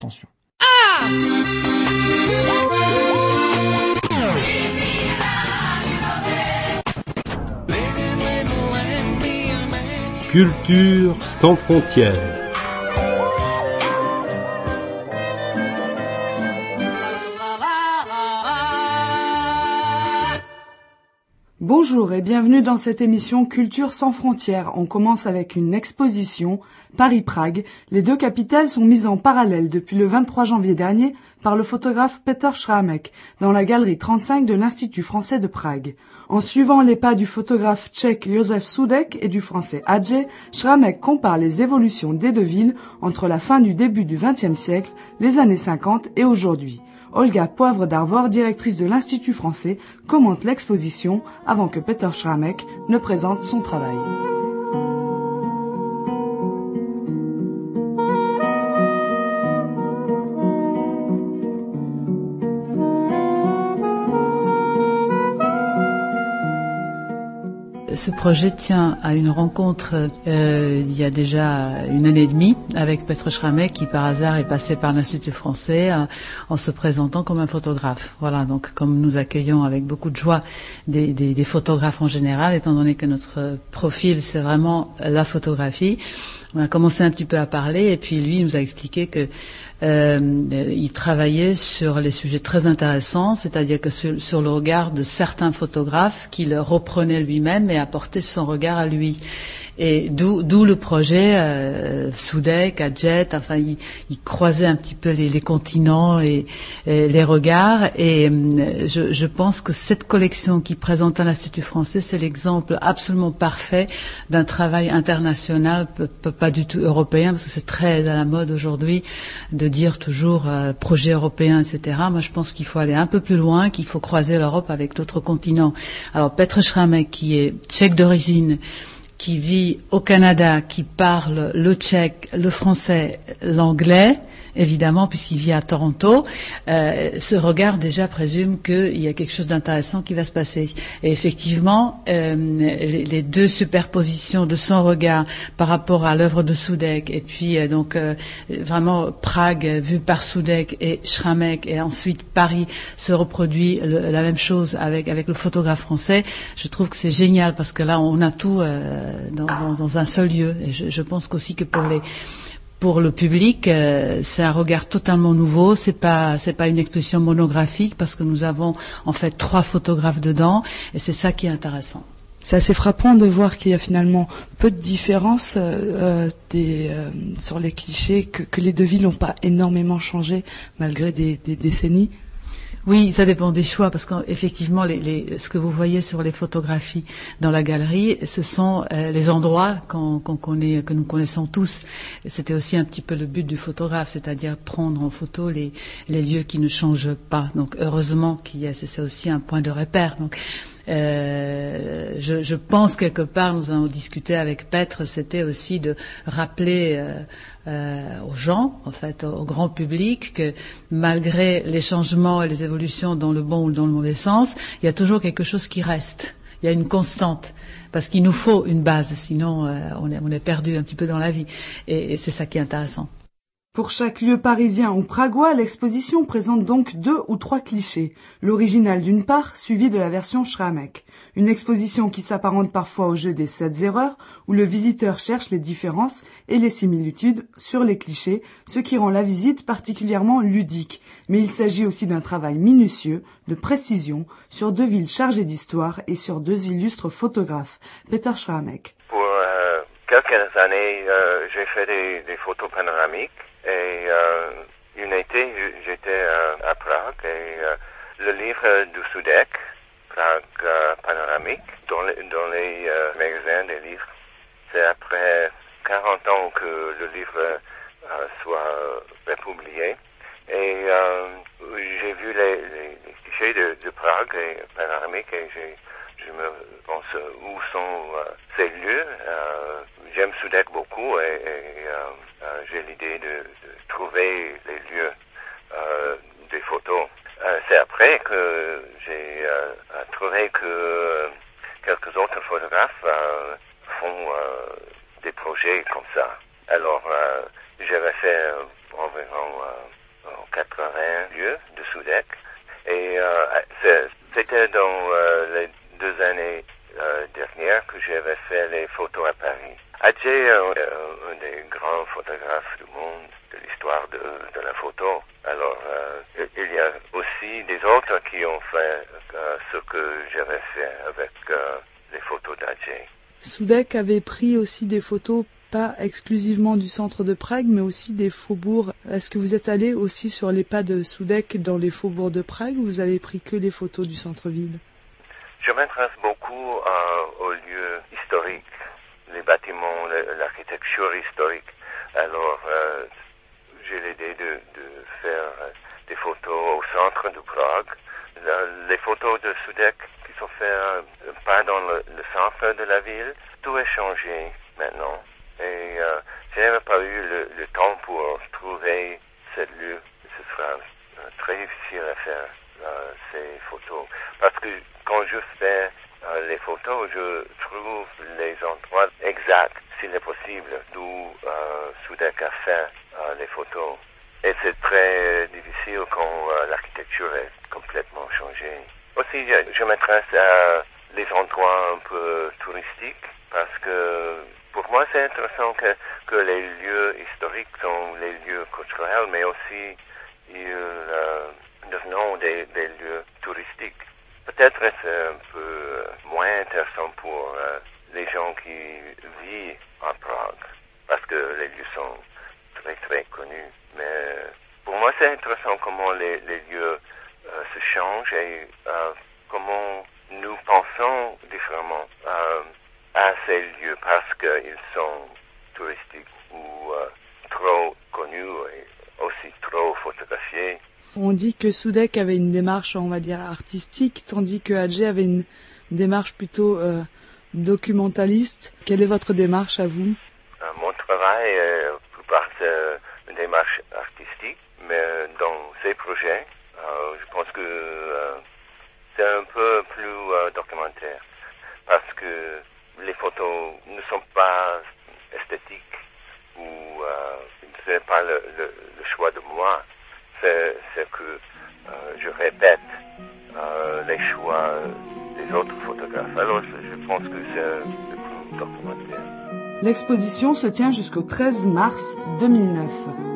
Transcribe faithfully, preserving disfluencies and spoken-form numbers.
Attention. Ah! Culture sans frontières. Bonjour et bienvenue dans cette émission Culture sans frontières. On commence avec une exposition, Paris-Prague. Les deux capitales sont mises en parallèle depuis le vingt-trois janvier dernier par le photographe Petr Šrámek dans la galerie trente-cinq de l'Institut français de Prague. En suivant les pas du photographe tchèque Josef Sudek et du français Hadže, Šrámek compare les évolutions des deux villes entre la fin du début du vingtième siècle, les années cinquante et aujourd'hui. Olga Poivre d'Arvor, directrice de l'Institut français, commente l'exposition avant que Petr Šrámek ne présente son travail. Ce projet tient à une rencontre euh, il y a déjà une année et demie avec Petr Šrámek qui par hasard est passé par l'Institut français euh, en se présentant comme un photographe. Voilà, donc comme nous accueillons avec beaucoup de joie des, des, des photographes en général, étant donné que notre profil c'est vraiment la photographie, on a commencé un petit peu à parler et puis lui il nous a expliqué que Euh, il travaillait sur les sujets très intéressants, c'est-à-dire que sur, sur le regard de certains photographes qu'il reprenait lui-même et apportait son regard à lui. Et d'où, d'où le projet euh, Sudek, Hadže, enfin il, il croisait un petit peu les, les continents et, et les regards. Et euh, je, je pense que cette collection qui présente à l'Institut français, c'est l'exemple absolument parfait d'un travail international, p- p- pas du tout européen, parce que c'est très à la mode aujourd'hui de dire toujours euh, projet européen, et cetera. Moi, je pense qu'il faut aller un peu plus loin, qu'il faut croiser l'Europe avec d'autres continents. Alors, Petr Šrámek, qui est tchèque d'origine, qui vit au Canada, qui parle le tchèque, le français, l'anglais, évidemment, puisqu'il vit à Toronto, euh, ce regard déjà présume qu'il y a quelque chose d'intéressant qui va se passer. Et effectivement, euh, les, les deux superpositions de son regard par rapport à l'œuvre de Sudek, et puis euh, donc euh, vraiment Prague vue par Sudek et Šrámek, et ensuite Paris se reproduit le, la même chose avec avec le photographe français. Je trouve que c'est génial parce que là, on a tout euh, dans, dans, dans un seul lieu. Et je, je pense qu'aussi que pour les Pour le public, euh, c'est un regard totalement nouveau. C'est pas, c'est pas une exposition monographique parce que nous avons en fait trois photographes dedans, et c'est ça qui est intéressant. C'est assez frappant de voir qu'il y a finalement peu de différence euh, des, euh, sur les clichés, que, que les deux villes n'ont pas énormément changé malgré des, des décennies. Oui, ça dépend des choix, parce qu'effectivement, les, les, ce que vous voyez sur les photographies dans la galerie, ce sont euh, les endroits qu'on, qu'on connaît, que nous connaissons tous. C'était aussi un petit peu le but du photographe, c'est-à-dire prendre en photo les, les lieux qui ne changent pas. Donc, heureusement qu'il y a, c'est aussi un point de repère. Donc, Euh, je, je pense quelque part, nous avons discuté avec Petr, c'était aussi de rappeler euh, euh, aux gens, en fait, au, au grand public, que malgré les changements et les évolutions dans le bon ou dans le mauvais sens, il y a toujours quelque chose qui reste. Il y a une constante, parce qu'il nous faut une base, sinon euh, on est, on est perdu un petit peu dans la vie. Et, et c'est ça qui est intéressant. Pour chaque lieu parisien ou pragois, l'exposition présente donc deux ou trois clichés. L'original d'une part, suivi de la version Šrámek. Une exposition qui s'apparente parfois au jeu des sept erreurs, où le visiteur cherche les différences et les similitudes sur les clichés, ce qui rend la visite particulièrement ludique. Mais il s'agit aussi d'un travail minutieux, de précision, sur deux villes chargées d'histoire et sur deux illustres photographes. Petr Šrámek. Pour euh, quelques années, euh, j'ai fait des, des photos panoramiques. Et euh, une été, j'étais euh, à Prague et euh, le livre du Sudek, Prague euh, panoramique, dans les, dans les euh, magasins des livres. C'est après quarante ans que le livre euh, soit republié. Et euh, j'ai vu les, les, les clichés de, de Prague et panoramique et j'ai, je me pense où sont euh, ces lieux. Euh, j'aime Sudek beaucoup et, et euh, euh, j'ai l'idée de, de trouver les lieux euh, des photos. Euh, c'est après que j'ai euh, trouvé que quelques autres photographes euh, font euh, des projets comme ça. Alors, euh, j'avais fait euh, environ euh, quatre-vingts lieux de Soudec. Et euh, c'était dans euh, les deux années euh, dernières que j'avais fait les photos à Paris. Adjei est un, un des grands photographes du monde, de l'histoire de, de la photo. Alors, euh, il y a aussi des autres qui ont fait euh, ce que j'avais fait avec euh, les photos d'Adjei. Soudec avait pris aussi des photos, pas exclusivement du centre de Prague, mais aussi des faubourgs. Est-ce que vous êtes allé aussi sur les pas de Soudec dans les faubourgs de Prague ou vous avez pris que les photos du centre-ville? Je m'intéresse beaucoup euh, aux lieux historiques, les bâtiments, l'architecture historique. Alors, euh, j'ai l'idée de, de faire des photos au centre de Prague. Les photos de Soudec qui sont faites pas dans le, le centre de la ville, tout est changé maintenant. Et euh, je n'avais pas eu le, le temps pour trouver ce lieu. Ce sera euh, très difficile à faire euh, ces photos. Parce que quand je fais euh, les photos, je trouve les endroits exacts, s'il est possible, d'où euh, Soudec a fait euh, les photos. Et c'est très difficile quand euh, l'architecture est complètement changée. Aussi, je, je m'intéresse à les endroits un peu touristiques parce que pour moi, c'est intéressant que, que les lieux historiques sont les lieux culturels, mais aussi ils euh, deviennent des, des lieux touristiques. Peut-être c'est un peu moins intéressant pour euh, les gens qui vivent à Prague, parce que les lieux sont très très connus. Mais pour moi, c'est intéressant comment les, les lieux euh, se changent et euh, comment nous pensons différemment euh, à ces lieux parce qu'ils sont touristiques ou euh, trop connus et aussi trop photographiés. On dit que Soudec avait une démarche, on va dire, artistique, tandis que Adjei avait une démarche plutôt euh, documentaliste. Quelle est votre démarche à vous? euh, Mon travail est plupart euh, une démarche artistique, mais dans ces projets, euh, je pense que euh, c'est un peu plus euh, documentaire parce que les photos ne sont pas esthétiques ou euh, ce n'est pas le, le, le choix de moi. C'est, c'est que euh, je répète euh, les choix des autres photographes. Alors je, je pense que c'est le plus documentaire. L'exposition se tient jusqu'au treize mars deux mille neuf.